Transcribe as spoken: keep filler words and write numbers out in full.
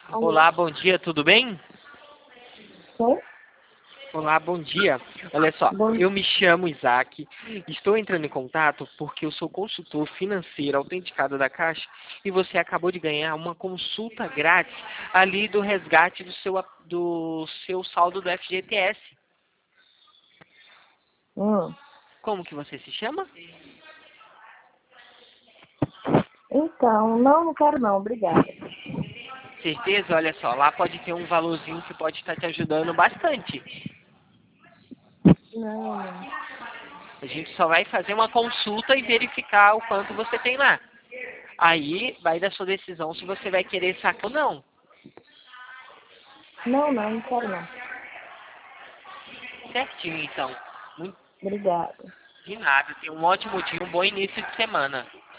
Alô? Olá, bom dia, tudo bem? Sim? Olá, bom dia. Olha só, Bom... eu me chamo Isaac, estou entrando em contato porque eu sou consultor financeiro autenticado da Caixa e você acabou de ganhar uma consulta grátis ali do resgate do seu, a- do seu saldo do F G T S. Hum. Como que você se chama? Então, não, não quero não, obrigada. Certeza? Olha só, lá pode ter um valorzinho que pode estar te ajudando bastante. Não, não. A gente só vai fazer uma consulta e verificar o quanto você tem lá. Aí vai da sua decisão se você vai querer sacar ou não. Não, não, não quero não. Certinho, então. Muito Obrigada. de nada. Tenha um ótimo dia, um bom início de semana.